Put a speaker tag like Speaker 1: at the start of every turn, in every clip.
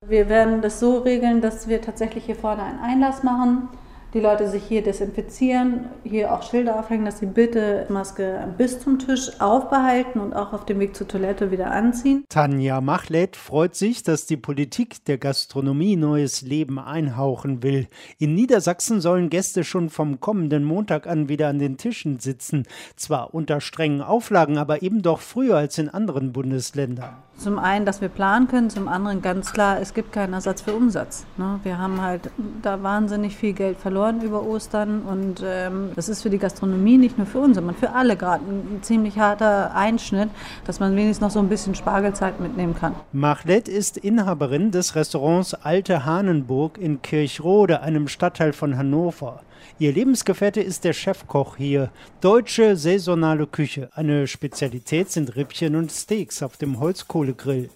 Speaker 1: Wir werden das so regeln, dass wir tatsächlich hier vorne einen Einlass machen, die Leute sich hier desinfizieren, hier auch Schilder aufhängen, dass sie bitte Maske bis zum Tisch aufbehalten und auch auf dem Weg zur Toilette wieder anziehen.
Speaker 2: Tanja Machlet freut sich, dass die Politik der Gastronomie neues Leben einhauchen will. In Niedersachsen sollen Gäste schon vom kommenden Montag an wieder an den Tischen sitzen. Zwar unter strengen Auflagen, aber eben doch früher als in anderen Bundesländern.
Speaker 1: Zum einen, dass wir planen können, zum anderen ganz klar, es gibt keinen Ersatz für Umsatz. Wir haben halt da wahnsinnig viel Geld verloren über Ostern und das ist für die Gastronomie, nicht nur für uns, sondern für alle gerade ein ziemlich harter Einschnitt, dass man wenigstens noch so ein bisschen Spargelzeit mitnehmen kann.
Speaker 2: Machlet ist Inhaberin des Restaurants Alte Hahnenburg in Kirchrode, einem Stadtteil von Hannover. Ihr Lebensgefährte ist der Chefkoch hier. Deutsche saisonale Küche. Eine Spezialität sind Rippchen und Steaks auf dem Holzkohlegrill.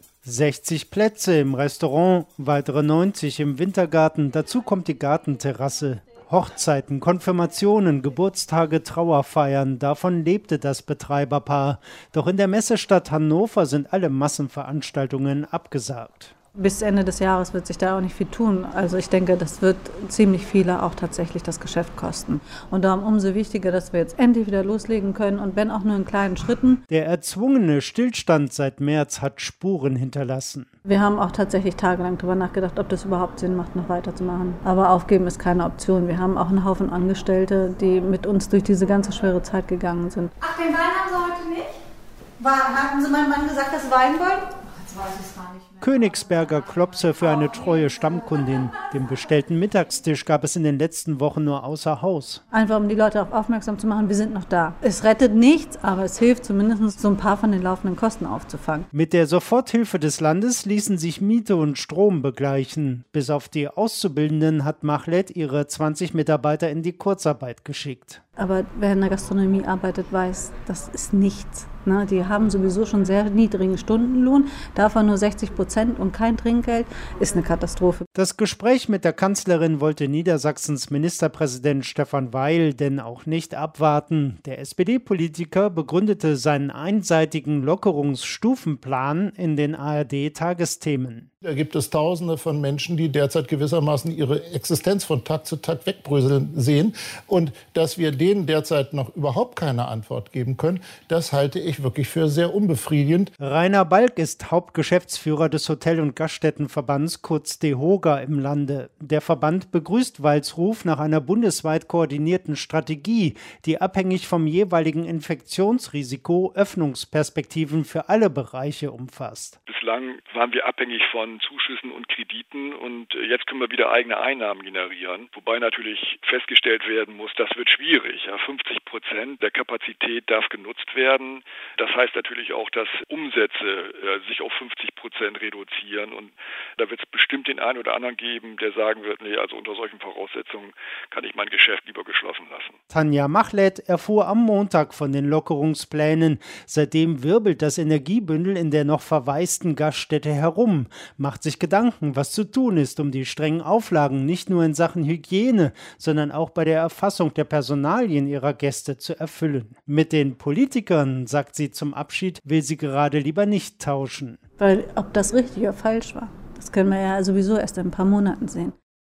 Speaker 2: 60 Plätze im Restaurant, weitere 90 im Wintergarten. Dazu kommt die Gartenterrasse. Hochzeiten, Konfirmationen, Geburtstage, Trauerfeiern, davon lebte das Betreiberpaar. Doch in der Messestadt Hannover sind alle Massenveranstaltungen abgesagt.
Speaker 1: Bis Ende des Jahres wird sich da auch nicht viel tun. Also ich denke, das wird ziemlich viele auch tatsächlich das Geschäft kosten. Und darum umso wichtiger, dass wir jetzt endlich wieder loslegen können und wenn auch nur in kleinen Schritten.
Speaker 2: Der erzwungene Stillstand seit März hat Spuren hinterlassen.
Speaker 1: Wir haben auch tatsächlich tagelang darüber nachgedacht, ob das überhaupt Sinn macht, noch weiterzumachen. Aber aufgeben ist keine Option. Wir haben auch einen Haufen Angestellte, die mit uns durch diese ganze schwere Zeit gegangen sind.
Speaker 3: Ach, den Wein haben Sie heute nicht? Hatten Sie meinem Mann gesagt, dass Sie Wein wollen? Jetzt weiß ich es gar nicht mehr.
Speaker 2: Königsberger Klopse für eine treue Stammkundin. Den bestellten Mittagstisch gab es in den letzten Wochen nur außer Haus.
Speaker 1: Einfach um die Leute darauf aufmerksam zu machen, wir sind noch da. Es rettet nichts, aber es hilft zumindest, so ein paar von den laufenden Kosten aufzufangen.
Speaker 2: Mit der Soforthilfe des Landes ließen sich Miete und Strom begleichen. Bis auf die Auszubildenden hat Machlet ihre 20 Mitarbeiter in die Kurzarbeit geschickt.
Speaker 1: Aber wer in der Gastronomie arbeitet, weiß, das ist nichts. Die haben sowieso schon sehr niedrigen Stundenlohn, davon nur 60% und kein Trinkgeld, ist eine Katastrophe.
Speaker 2: Das Gespräch mit der Kanzlerin wollte Niedersachsens Ministerpräsident Stefan Weil denn auch nicht abwarten. Der SPD-Politiker begründete seinen einseitigen Lockerungsstufenplan in den ARD-Tagesthemen.
Speaker 4: Da gibt es Tausende von Menschen, die derzeit gewissermaßen ihre Existenz von Tag zu Tag wegbröseln sehen. Und dass wir denen derzeit noch überhaupt keine Antwort geben können, das halte ich wirklich für sehr unbefriedigend.
Speaker 2: Rainer Balk ist Hauptgeschäftsführer des Hotel- und Gaststättenverbands, kurz DEHOGA, im Lande. Der Verband begrüßt Weils Ruf nach einer bundesweit koordinierten Strategie, die abhängig vom jeweiligen Infektionsrisiko Öffnungsperspektiven für alle Bereiche umfasst.
Speaker 5: Bislang waren wir abhängig von Zuschüssen und Krediten und jetzt können wir wieder eigene Einnahmen generieren. Wobei natürlich festgestellt werden muss, das wird schwierig. 50% der Kapazität darf genutzt werden. Das heißt natürlich auch, dass Umsätze sich auf 50% reduzieren und da wird es bestimmt den einen oder anderen geben, der sagen wird, nee, also unter solchen Voraussetzungen kann ich mein Geschäft lieber geschlossen lassen.
Speaker 2: Tanja Machlet erfuhr am Montag von den Lockerungsplänen. Seitdem wirbelt das Energiebündel in der noch verwaisten Gaststätte herum, macht sich Gedanken, was zu tun ist, um die strengen Auflagen nicht nur in Sachen Hygiene, sondern auch bei der Erfassung der Personalien ihrer Gäste zu erfüllen. Mit den Politikern, sagt sie zum Abschied, will sie gerade lieber nicht tauschen.
Speaker 1: Weil ob das richtig oder falsch war, das können wir ja sowieso erst in ein paar Monaten sehen.